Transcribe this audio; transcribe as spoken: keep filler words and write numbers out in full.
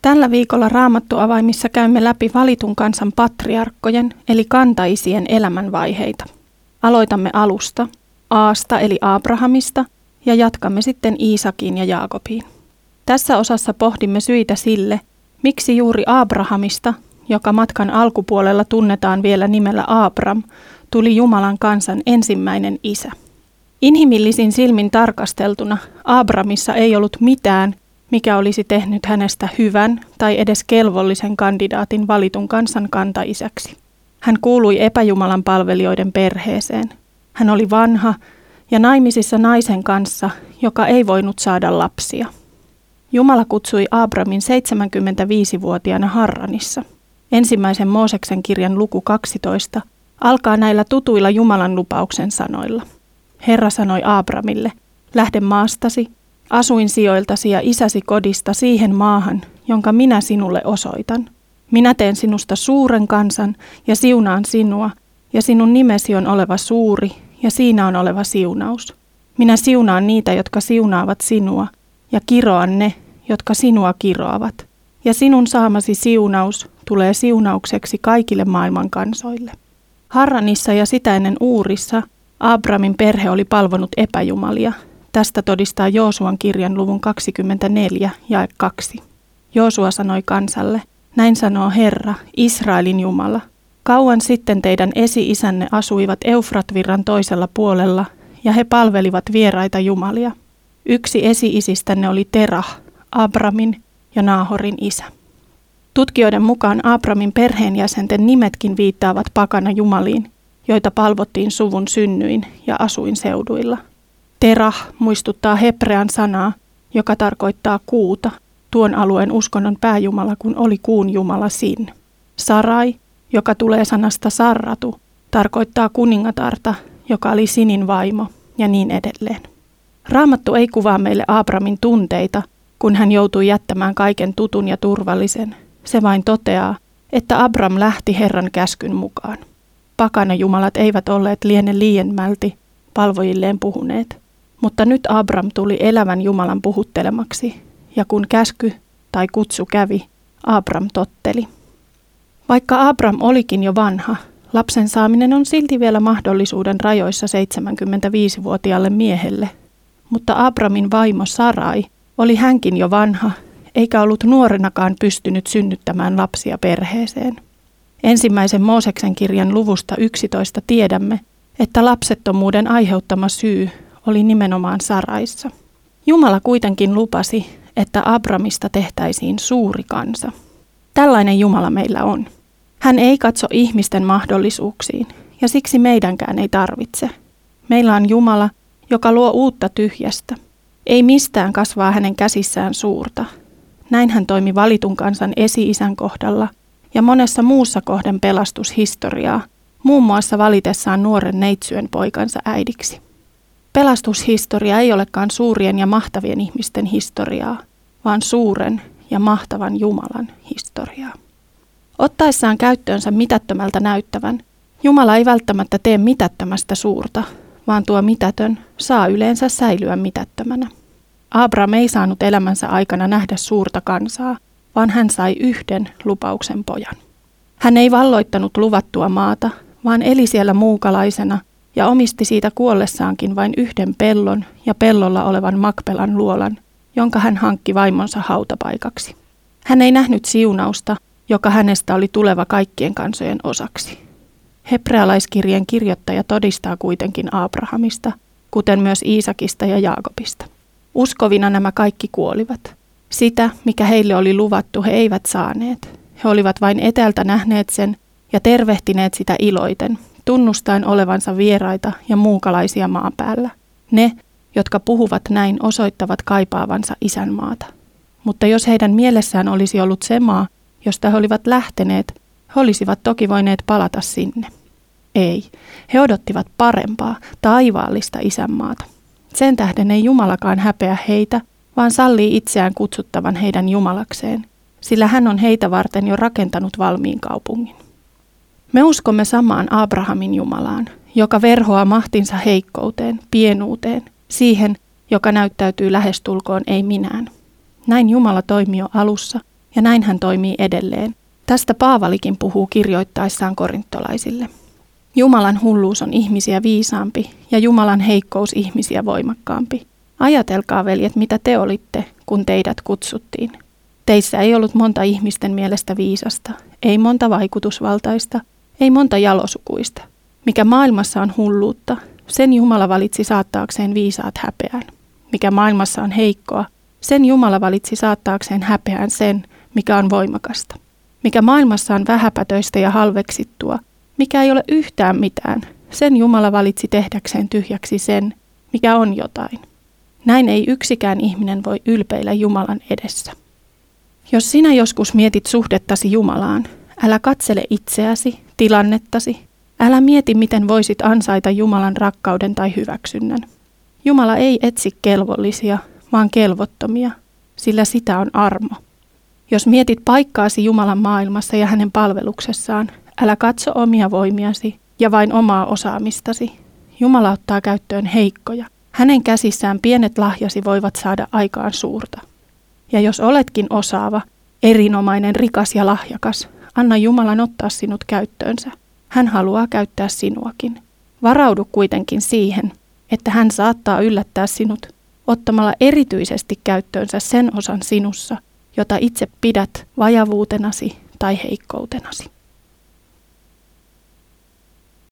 Tällä viikolla Raamattuavaimissa käymme läpi valitun kansan patriarkkojen eli kantaisien elämänvaiheita. Aloitamme alusta, Aasta eli Abrahamista ja jatkamme sitten Iisakiin ja Jaakobiin. Tässä osassa pohdimme syitä sille, miksi juuri Abrahamista, joka matkan alkupuolella tunnetaan vielä nimellä Abram, tuli Jumalan kansan ensimmäinen isä. Inhimillisin silmin tarkasteltuna Abramissa ei ollut mitään, mikä olisi tehnyt hänestä hyvän tai edes kelvollisen kandidaatin valitun kansan kantaisäksi. Hän kuului epäjumalan palvelijoiden perheeseen. Hän oli vanha ja naimisissa naisen kanssa, joka ei voinut saada lapsia. Jumala kutsui Abramin seitsemänkymmentäviisivuotiaana Harranissa. Ensimmäisen Mooseksen kirjan luku kaksitoista alkaa näillä tutuilla Jumalan lupauksen sanoilla. Herra sanoi Abramille, lähde maastasi, asuinsijoiltasi ja isäsi kodista siihen maahan, jonka minä sinulle osoitan. Minä teen sinusta suuren kansan ja siunaan sinua, ja sinun nimesi on oleva suuri, ja siinä on oleva siunaus. Minä siunaan niitä, jotka siunaavat sinua, ja kiroan ne, jotka sinua kiroavat. Ja sinun saamasi siunaus tulee siunaukseksi kaikille maailman kansoille. Harranissa ja sitä ennen Uurissa Abramin perhe oli palvonut epäjumalia. Tästä todistaa Joosuan kirjan luvun kaksikymmentäneljä jae kaksi. Joosua sanoi kansalle, näin sanoo Herra, Israelin Jumala. Kauan sitten teidän esi-isänne asuivat Eufratvirran toisella puolella, ja he palvelivat vieraita jumalia. Yksi esi-isistänne oli Terah, Abramin ja Naahorin isä. Tutkijoiden mukaan Abramin perheenjäsenten nimetkin viittaavat pakana jumaliin, joita palvottiin suvun synnyin ja asuinseuduilla. Terah muistuttaa hebrean sanaa, joka tarkoittaa kuuta, tuon alueen uskonnon pääjumala, kun oli kuun jumala Sin. Sarai, joka tulee sanasta sarratu, tarkoittaa kuningatarta, joka oli Sinin vaimo, ja niin edelleen. Raamattu ei kuvaa meille Abramin tunteita, kun hän joutui jättämään kaiken tutun ja turvallisen. Se vain toteaa, että Abram lähti Herran käskyn mukaan. Pakanajumalat eivät olleet liene liiemmälti palvojilleen puhuneet, mutta nyt Abram tuli elävän Jumalan puhuttelemaksi, ja kun käsky tai kutsu kävi, Abram totteli. Vaikka Abram olikin jo vanha, lapsen saaminen on silti vielä mahdollisuuden rajoissa seitsemänkymmentäviisivuotiaalle miehelle, mutta Abramin vaimo Sarai oli hänkin jo vanha, eikä ollut nuorenakaan pystynyt synnyttämään lapsia perheeseen. Ensimmäisen Mooseksen kirjan luvusta yksitoista tiedämme, että lapsettomuuden aiheuttama syy oli nimenomaan Saraissa. Jumala kuitenkin lupasi, että Abramista tehtäisiin suuri kansa. Tällainen Jumala meillä on. Hän ei katso ihmisten mahdollisuuksiin, ja siksi meidänkään ei tarvitse. Meillä on Jumala, joka luo uutta tyhjästä. Ei mistään kasvaa hänen käsissään suurta. Näin hän toimi valitun kansan esi-isän kohdalla ja monessa muussa kohden pelastushistoriaa, muun muassa valitessaan nuoren neitsyen poikansa äidiksi. Pelastushistoria ei olekaan suurien ja mahtavien ihmisten historiaa, vaan suuren ja mahtavan Jumalan historiaa. Ottaessaan käyttöönsä mitättömältä näyttävän, Jumala ei välttämättä tee mitättömästä suurta, vaan tuo mitätön saa yleensä säilyä mitättömänä. Abram ei saanut elämänsä aikana nähdä suurta kansaa, vaan hän sai yhden lupauksen pojan. Hän ei valloittanut luvattua maata, vaan eli siellä muukalaisena ja omisti siitä kuollessaankin vain yhden pellon ja pellolla olevan Makpelan luolan, jonka hän hankki vaimonsa hautapaikaksi. Hän ei nähnyt siunausta, joka hänestä oli tuleva kaikkien kansojen osaksi. Hebrealaiskirjeen kirjoittaja todistaa kuitenkin Abrahamista, kuten myös Iisakista ja Jaakobista. Uskovina nämä kaikki kuolivat. Sitä, mikä heille oli luvattu, he eivät saaneet. He olivat vain eteltä nähneet sen ja tervehtineet sitä iloiten, tunnustaen olevansa vieraita ja muukalaisia maan päällä. Ne, jotka puhuvat näin, osoittavat kaipaavansa isänmaata. Mutta jos heidän mielessään olisi ollut se maa, josta he olivat lähteneet, he olisivat toki voineet palata sinne. Ei, he odottivat parempaa, taivaallista isänmaata. Sen tähden ei Jumalakaan häpeä heitä, vaan sallii itseään kutsuttavan heidän Jumalakseen, sillä hän on heitä varten jo rakentanut valmiin kaupungin. Me uskomme samaan Abrahamin Jumalaan, joka verhoaa mahtinsa heikkouteen, pienuuteen, siihen, joka näyttäytyy lähestulkoon ei minään. Näin Jumala toimi jo alussa, Ja näin hän toimii edelleen. Tästä Paavalikin puhuu kirjoittaessaan korintolaisille. Jumalan hulluus on ihmisiä viisaampi ja Jumalan heikkous ihmisiä voimakkaampi. Ajatelkaa, veljet, mitä te olitte, kun teidät kutsuttiin. Teissä ei ollut monta ihmisten mielestä viisasta, ei monta vaikutusvaltaista, ei monta jalosukuista. Mikä maailmassa on hulluutta, sen Jumala valitsi saattaakseen viisaat häpeään. Mikä maailmassa on heikkoa, sen Jumala valitsi saattaakseen häpeään sen, mikä on voimakasta. Mikä maailmassa on vähäpätöistä ja halveksittua, mikä ei ole yhtään mitään, sen Jumala valitsi tehdäkseen tyhjäksi sen, mikä on jotain. Näin ei yksikään ihminen voi ylpeillä Jumalan edessä. Jos sinä joskus mietit suhdettasi Jumalaan, älä katsele itseäsi, tilannettasi, älä mieti, miten voisit ansaita Jumalan rakkauden tai hyväksynnän. Jumala ei etsi kelvollisia, vaan kelvottomia, sillä sitä on armo. Jos mietit paikkaasi Jumalan maailmassa ja hänen palveluksessaan, älä katso omia voimiasi ja vain omaa osaamistasi. Jumala ottaa käyttöön heikkoja. Hänen käsissään pienet lahjasi voivat saada aikaan suurta. Ja jos oletkin osaava, erinomainen, rikas ja lahjakas, anna Jumalan ottaa sinut käyttöönsä. Hän haluaa käyttää sinuakin. Varaudu kuitenkin siihen, että hän saattaa yllättää sinut ottamalla erityisesti käyttöönsä sen osan sinussa, jota itse pidät vajavuutenasi tai heikkoutenasi.